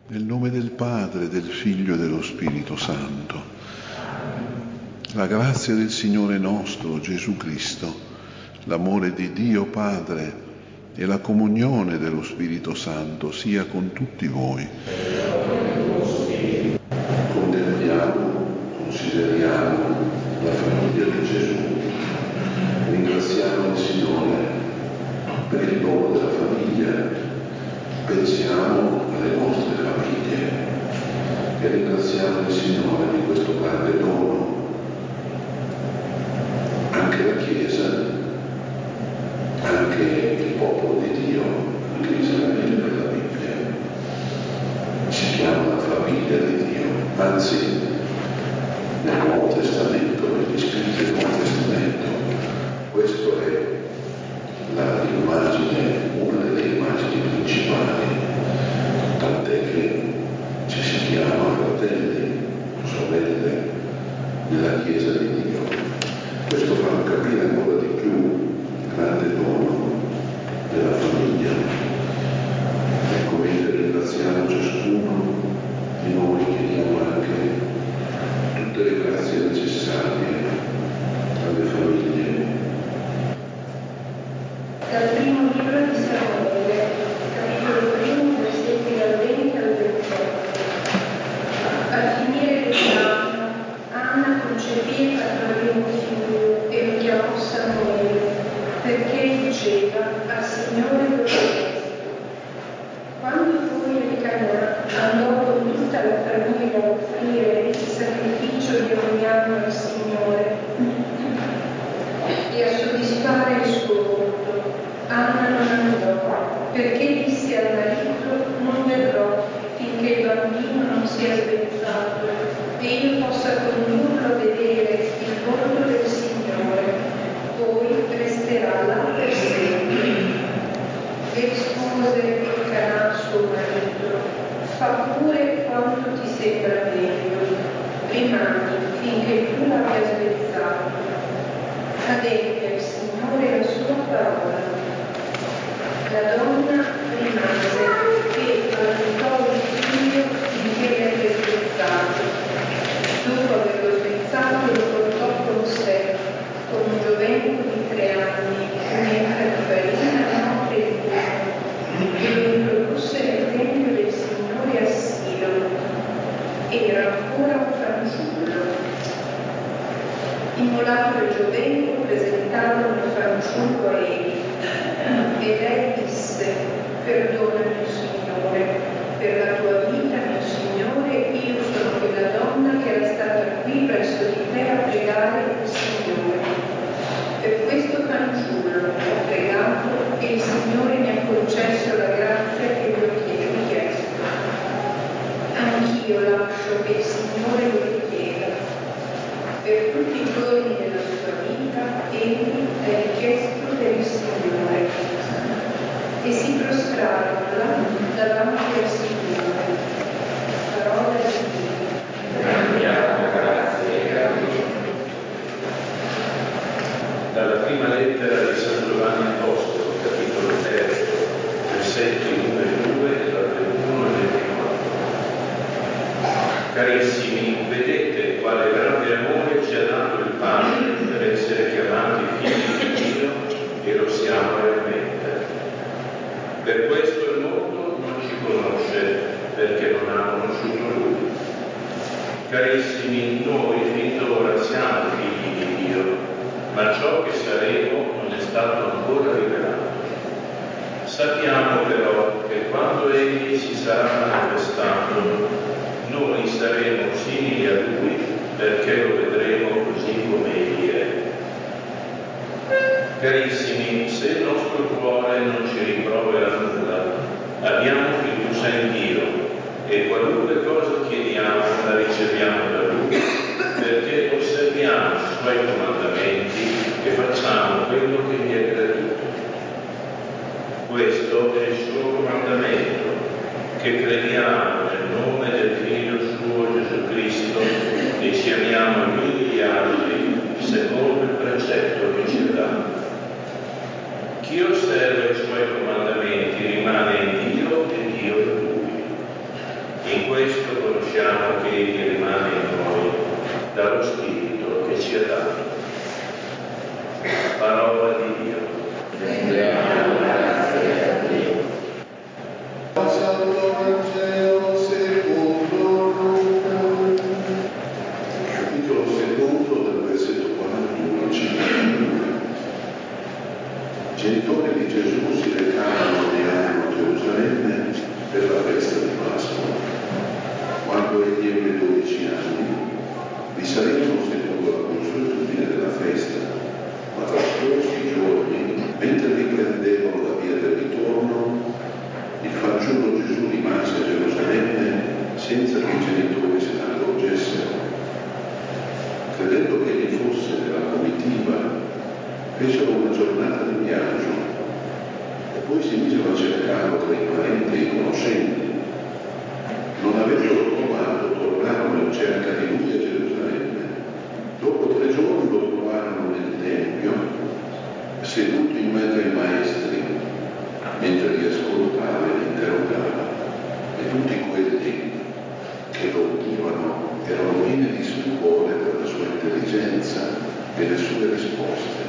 Nel nome del Padre, del Figlio e dello Spirito Santo. La grazia del Signore nostro Gesù Cristo, l'amore di Dio Padre e la comunione dello Spirito Santo sia con tutti voi. Consideriamo la famiglia di Gesù. Ringraziamo il Signore per il dono della famiglia. Pensiamo alle nostre famiglie e ringraziamo il Signore di questo grande dono. Anche la Chiesa, anche il popolo di Dio, anche Israele per la Bibbia, si chiama la famiglia di Dio. Anzi, nel Nuovo Testamento, negli scritti del Nuovo Testamento, questo è l'immagine, una delle immagini principali, tant'è che ci si chiama fratelli, sorelle nella Chiesa di Dio. Questo fa capire ancora di più il grande dono della famiglia. Ecco, mentre ringraziamo ciascuno di noi, chiediamo anche tutte le grazie necessarie alle famiglie. Dal primo libro di Samuele, capitolo 1, versetti dal 20 al 28. Al finire dell'anno, Anna concepì e partorì un figlio e lo chiamò Samuele, perché diceva: al Signore lo chiesto. Quando poi Elcana andò con tutta la famiglia a offrire il sacrificio di ogni anno al Signore e a soddisfare il suo voto, Anna non andò, perché disse al marito: non verrò finché il bambino non sia svezzato e io possa condurlo a vedere il volto del Signore, poi resterà là per sempre. E rispose Elcana suo marito: fa pure quanto ti sembra meglio, rimani finché tu l'abbia svezzato. Adempie il Signore la sua parola. La donna rimase e allungò il figlio finché l'ebbe svezzato. Dopo averlo svezzato lo portò con sé, con un giovenco di 3 anni, un'eca di farina, notte e giorno, e lo introdusse nel tempio del Signore a Silo. Era ancora un fanciullo. Immolato il giovenco, presentarono il fanciullo a Eli. E lei disse: perdona, mio Signore, per la tua vita, mio Signore, io sono quella donna che era stata qui presso di te a pregare il Signore. Per questo fanciullo ho pregato e il Signore mi ha concesso la grazia che gli ho chiesto. Anch'io lascio che il Signore lo richieda. Per tutti i giorni della sua vita egli è richiesto per il Signore. E si prostrarono là davanti al Signore. Parola di Dio. Rendiamo grazie e gratitudine. Dalla prima lettera di San Giovanni Apostolo, capitolo 3, versetti 1 e 2, dal 21 al 24. Carissimi, vedete quale grande amore ci ha dato il Padre per essere chiamati figli di Dio, e lo siamo realmente. Per questo il mondo non ci conosce, perché non ha conosciuto Lui. Carissimi, noi fin d'ora siamo figli di Dio, ma ciò che saremo non è stato ancora rivelato. Sappiamo però che quando Egli si sarà manifestato, noi saremo simili a Lui, perché lo vedremo così come Egli è. Carissimi, se il nostro cuore non ci rimprovera nulla, abbiamo fiducia in Dio e qualunque cosa chiediamo la riceviamo da Lui, perché osserviamo i Suoi comandamenti e facciamo quello che gli è gradito. Questo è il suo comandamento, che crediamo nel nome del Figlio suo Gesù Cristo e ci amiamo gli uni gli altri secondo il precetto che ci ha dato. Chi osserva i suoi comandamenti rimane in Dio e Dio in lui. In questo conosciamo che Egli rimane in noi dallo Spirito che ci ha dato. Parola di Dio. Santo Vangelo secondo Luca, capitolo secondo, dal versetto 41 al 52. I genitori di Gesù si recarono ogni anno a Gerusalemme per la festa di Pasqua. Quando egli ebbe 12 anni, vi salirono secondo la consuetudine della festa, ma trascorsi i giorni, mentre riprendevano la via del ritorno, il fanciullo Gesù rimase a Gerusalemme senza che i genitori se ne accorgessero. Credendo che egli fosse nella comitiva, fecero una giornata di viaggio e poi si misero a cercarlo tra i parenti e i conoscenti. Non avendolo trovato, tornarono in cerca di lui a Gerusalemme. Dopo 3 giorni lo trovarono nel Tempio, seduto in mezzo ai maestri, mentre li ascoltava e li interrogava. E tutti quelli che lo udivano erano pieni di stupore per la sua intelligenza e le sue risposte.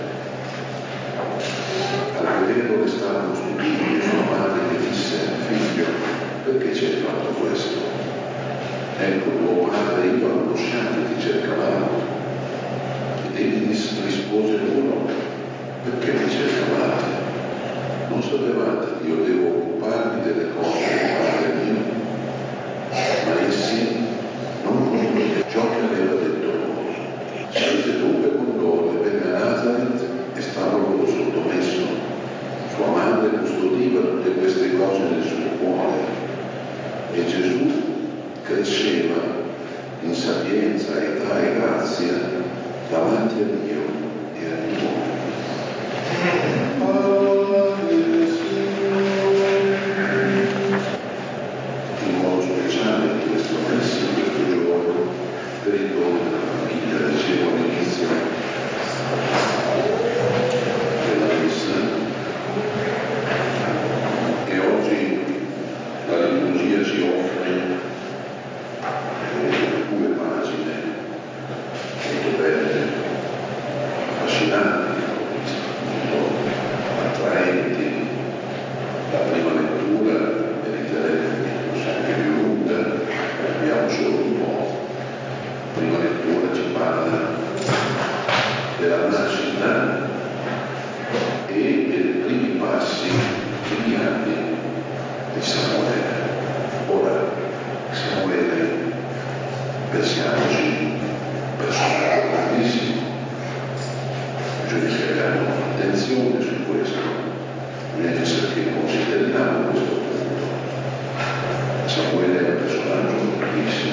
Al vederlo restavano stupiti e sua madre gli disse: figlio, perché ci hai fatto questo? Ecco, tuo padre e io angosciati ti cercavamo. Ed egli rispose loro: perché mi cercavate? Non sapevate che io devo occuparmi delle cose del Padre mio? Ma essi non comprendono ciò che aveva detto loro. Scese dunque con loro e venne a Nazaret e stava loro sottomesso. Sua madre custodiva tutte queste cose nel suo cuore. E Gesù cresceva in sapienza, età e grazia davanti a Dio e agli uomini. In modo speciale in questo mese, in questo giorno, per il dono della famiglia, dicevo all'inizio della messa, e oggi la liturgia ci offre 2 pagine molto belle, affascinanti, molto attraenti. La prima lettura, mediterete forse anche più lunga, abbiamo solo un po'. La prima lettura ci parla della nascita e dei primi passi, i primi anni di Samuele. Ora, Samuele, pensiamoci, personaggio grandissimo, giudicheremo attenzione su questo, nel che consideriamo questo punto. Samuele è un personaggio grandissimo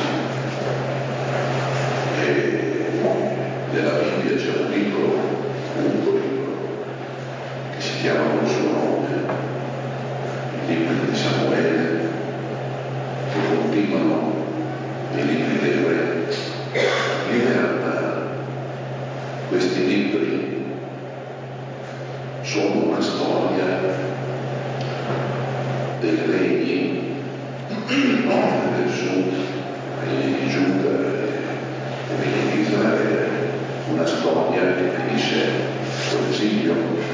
e nella Bibbia c'è un libro, che si chiama con il suo nome, il libro di Samuele, che continuano i libri dei re. In realtà questi libri sono una storia dei regni del nord e del sud, regni di Giuda e regni di Israele, una storia che finisce con l'esilio.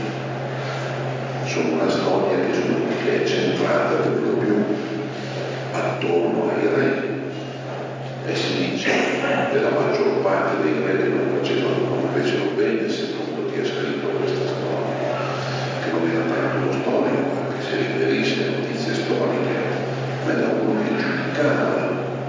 Sono una storia che è centrata per lo più attorno ai re, e si dice della maggior parte dei re che non fecero bene secondo chi ha scritto questa storia, che non era tanto uno storico, anche se riferisce a notizie storiche, ma era uno che giudicava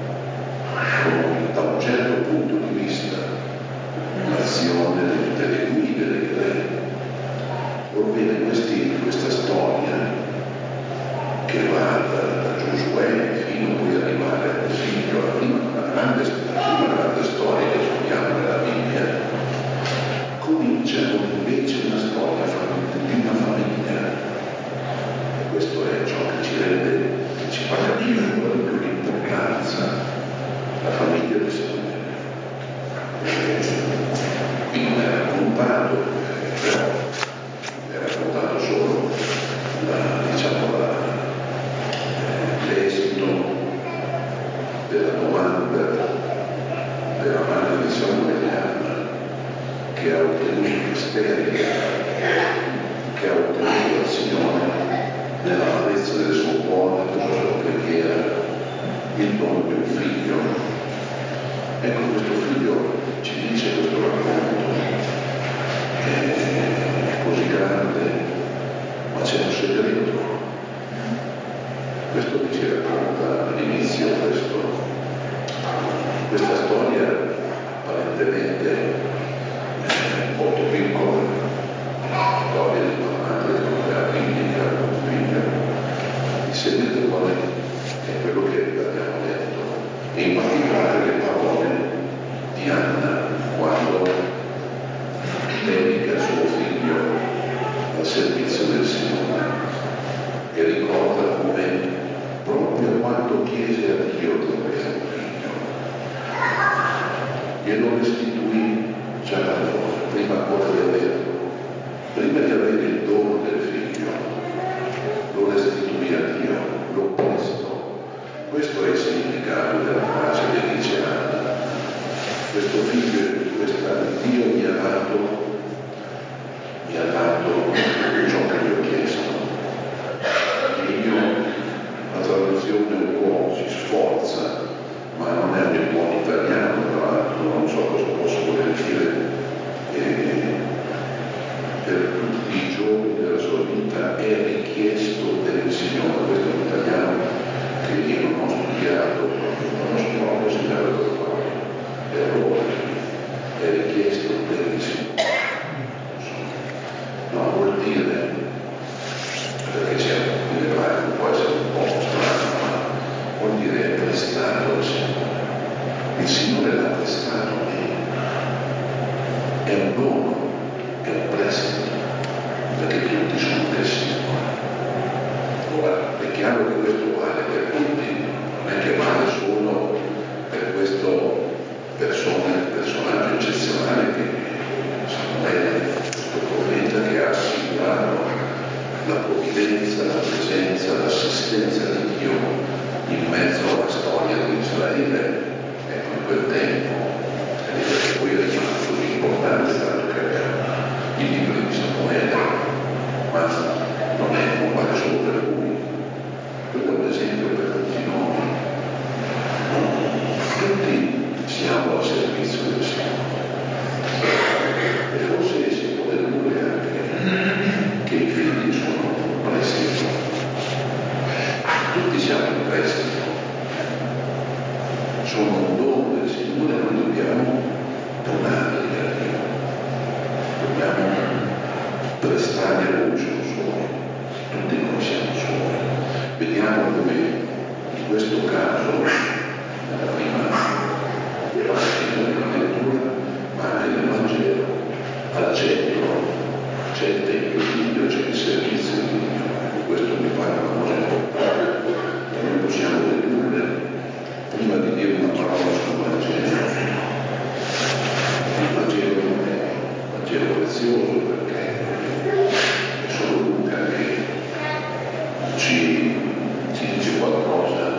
da un certo punto di vista l'azione delle guide dei re. Orbene, questa storia che va da Giosuè fino poi ad arrivare ad esempio alla prima grande storia che troviamo nella Bibbia, comincia con invece una storia di una famiglia, e questo è ciò che ci fa capire ancora di più l'importanza della famiglia di Samuele. Qui non è raccontato, però è raccontato solo l'esito della domanda della madre di Samuele Anna, che ha ottenuto sterile, che ha ottenuto dal Signore nella malezza del suo cuore, della sua preghiera, il dono di un figlio. Ecco, questo figlio ci dice questo racconto, è così grande, ma c'è un segreto. Questo che ci racconta all'inizio, questa storia apparentemente molto piccola, storia di una madre che non aveva figli, che aveva un figlio. Il segreto qual è quello che abbiamo detto, e in particolare le parole di Anna quando dedica il suo figlio al servizio del Signore e ricorda come proprio quando chiese a Dio di avere un figlio glielo restituì già da allora, prima ancora di averlo, prima di avere il dono del figlio lo restituì a Dio, l'opposto. Questo è il significato della frase che dice Anna: questo figlio, Dio mi ha dato ciò che gli ho chiesto. La traduzione un po' si sforza, ma non è nel buon italiano, tra l'altro, non so cosa posso voler dire. Per tutti i giorni della sua vita è richiesto del Signore. Questo è un italiano che io non ho studiato, non ho studiato per fare errori. È richiesto del Signore. No, vuol dire, perché c'è in ebraico può essere un po' strano, ma vuol dire prestato al Signore. Il Signore l'ha prestato a me. È un dono, è un prestito, perché tutti sono del Signore. Ora, è chiaro che questo vale per tutti, non è che vale solo per questo personaggio eccezionale che Samuele, questo profeta che ha assicurato la provvidenza, la presenza, l'assistenza di Dio in mezzo alla storia di Israele, ecco, in quel tempo, che poi è rimasto così importante, tanto che abbiamo i libri di Samuele, ma non vale solo per lui. Quello è un esempio per tutti noi. Tutti siamo al servizio del Signore. E forse si può dedurre anche che i figli sono un prestito. Tutti siamo in prestito. Sono un dono del Signore, noi dobbiamo donarli a Dio. Dobbiamo prestare a Lui, sono suoi. Tutti noi siamo suoi. Vediamo come in questo caso, nella prima pagina della lettura, ma anche nel Vangelo, al centro c'è il Tempio di Dio, c'è il servizio di Dio. Questo mi pare una cosa importante che noi possiamo dedurre prima di dire una parola sul Vangelo. Il Vangelo non è un Vangelo prezioso perché è solo Luca che ci dice qualcosa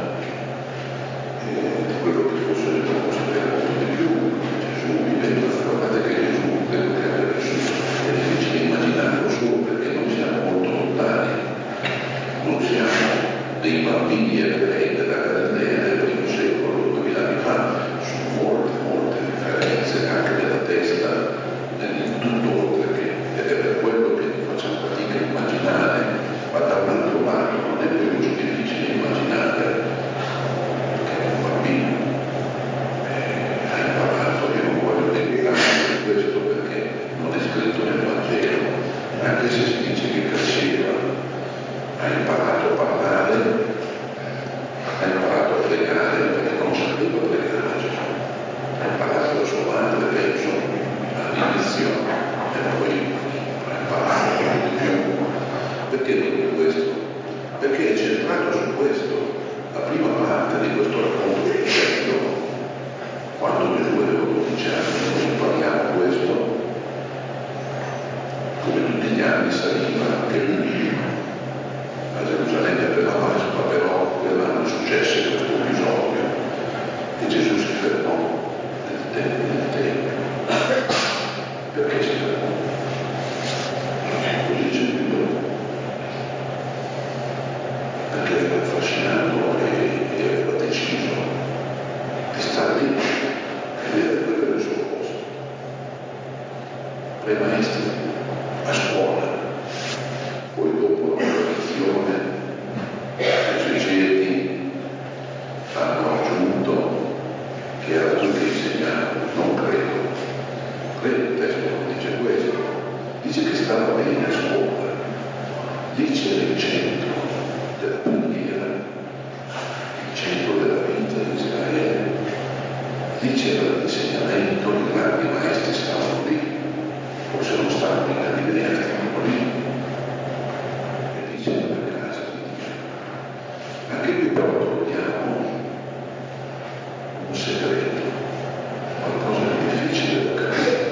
di quello che forse ne può sapere molto di più. Gesù vivendo, guardate che Gesù quello che aveva vissuto è difficile immaginarlo solo perché noi siamo molto lontani, non siamo dei bambini ebrei della Galilea del primo secolo, 2000 anni fa, su molte differenze anche nella testa, in tutto, ed è per quello che facciamo fatica a immaginare, ma da un altro lato non è poi così difficile immaginare che un bambino ha imparato, io non voglio dedicare di questo perché non è scritto nel Vangelo, anche se si dice che cresceva, ha imparato a parlare, ha imparato a pregare perché non sapeva pregare Gesù, ha imparato da sua madre, penso, all'inizio e poi ha imparato di più. Perché dico questo? Perché è centrato su questo. La prima parte di questo racconto sul figlio, quando Gesù aveva 12 anni, noi impariamo questo, come tutti gli anni saliva anche lui a Gerusalemme per la Pasqua, però quell'anno successe questo episodio che era lui che insegnava, non credo. Credo il testo non dice questo. Dice che stava bene a scuola. Lì c'era il centro della preghiera, il centro della vita di Israele. Lì c'era l'insegnamento, i grandi maestri stavano lì, forse non stavano in Galilea, stavano lì. E lì c'era la casa di Dio. Anche qui però troviamo un segreto, qualcosa di difficile da capire.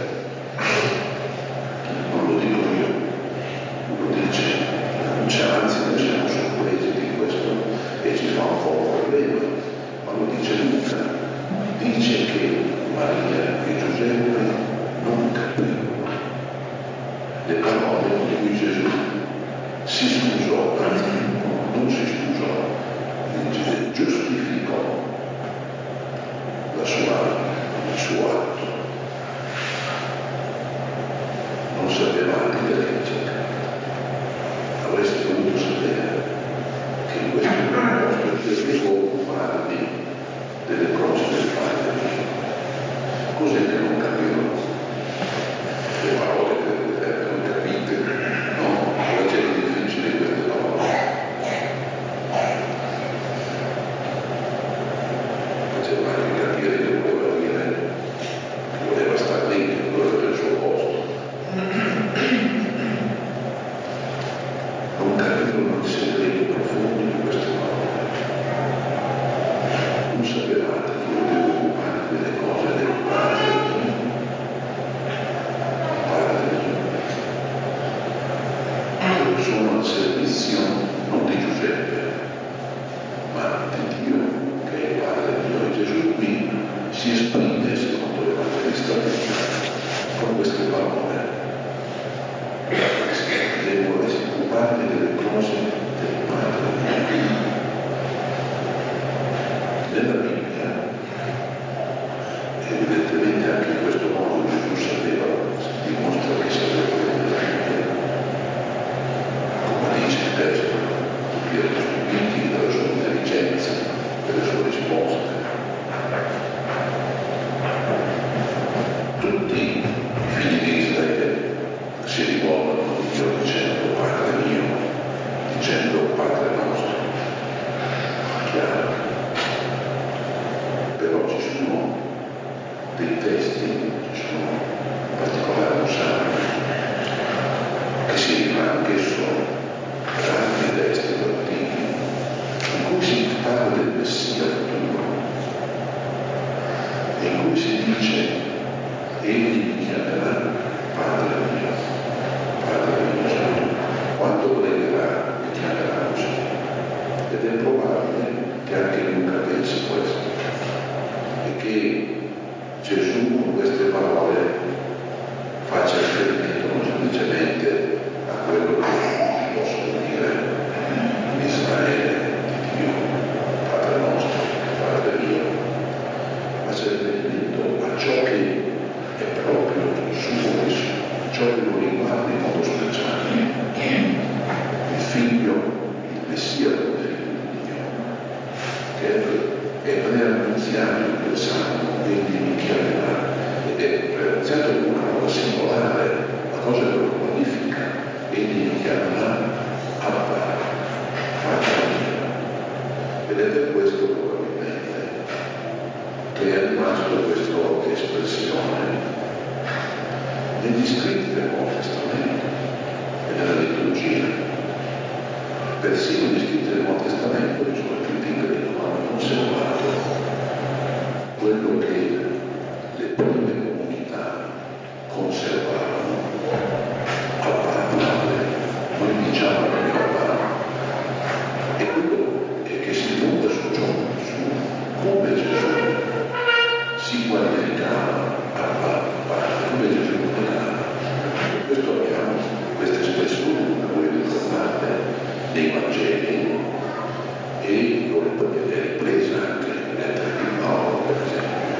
Non lo dico io, lo dice, anzi noi siamo sorpresi di questo e ci fa un po' un problema, ma lo dice Luca. Dice che Maria e Giuseppe non capirono le parole con cui Gesù si scusò, anzi non si scusò, dice giustificò il suo atto. Non sapevate di leggere, avreste dovuto sapere che in questo posto io devo occuparmi delle cose del Padre mio. Cos'è che non capirono? Le parole che non capite, no? Cosa c'è di difficile in queste parole? Faceva anche capire che voleva dire, che voleva stare lì, che voleva avere il suo posto. Non capirono i segreti profondi di queste parole. Non sapevate che io devo occuparmi delle cose del Padre mio? Padre mio. Io sono al servizio non di Giuseppe, ma di Dio, che è il Padre mio. E Gesù qui si esprime, secondo l'Evangelista, con queste parole. Devo occuparmi delle cose del Padre mio. Nella Bibbia, evidentemente anche in questo modo Gesù sapeva, dimostra che sapeva nella Bibbia, come dice il testo, tutti erano stupiti dalla sua intelligenza, delle sue risposte. Tutti i figli di Israele si rivolgono a Dio dicendo Padre mio, dicendo Padre nostro. Chiaro. Però ci sono dei testi, ci sono in particolare un salmo che si rifà anch'esso ad altri testi antichi in cui si parla del Messia futuro e in cui si dice egli mi chiamerà Padre mio, Padre mio. Quando pregherà mi chiamerà così. Ed è probabile che anche Luca pensi questo e che Gesù con queste parole faccia riferimento non semplicemente a quello che tutti possono dire in Israele di Dio, Padre nostro, Padre mio, ma c'è riferimento a ciò che è proprio suo, ciò che lo riguarda in modo speciale. Il figlio, il Messia come figlio di Dio, che è preannunziato in quel salmo, egli mi chiamerà, ed è preannunziato come una cosa singolare, una cosa che lo qualifica, egli mi chiamerà Abba, Padre mio. Ed è per questo probabilmente che è rimasto questa espressione negli scritti del Nuovo Testamento e nella liturgia. Persino gli scritti del Nuovo Testamento, che sono scritti in greco, hanno conservato quello che le prime comunità conservavano a Padre. Noi diciamo che Abba, e quello è che si fonda su ciò, su come Gesù si qualificava Abba, Padre, come Gesù pregava. Per questo abbiamo questa espressione, come voi ricordate, dei Vangeli, e lo è ripresa anche nelle lettere di Paolo, per esempio,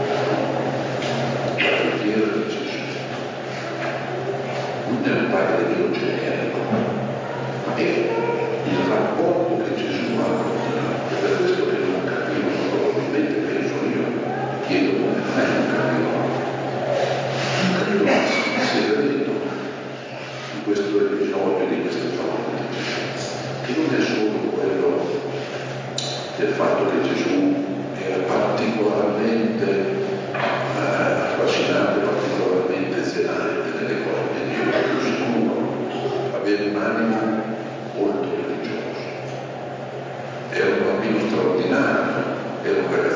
la preghiera di Gesù. Non è un Padre Dio generico, ma è il rapporto che Gesù ha con Dio. E per questo che non capivo, probabilmente penso io, chi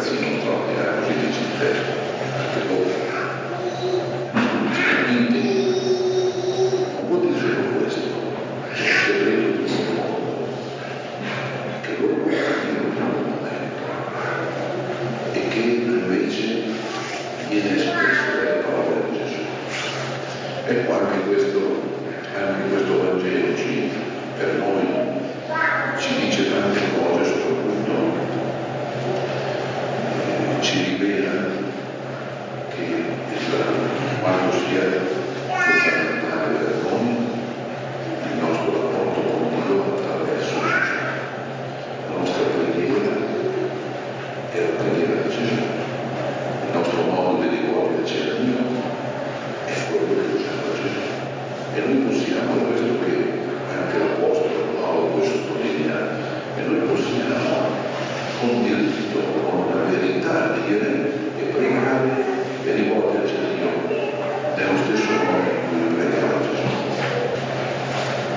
ragazzino straordinario, così dice il testo, anche dopo. Quindi non vuol dire solo questo, c'è un segreto di un mondo che loro capiscono in un momento e che invece viene espresso dalle parole di Gesù. Ecco, anche questo Vangelo per noi ci dice tante cose, soprattutto ci rivela che quando si è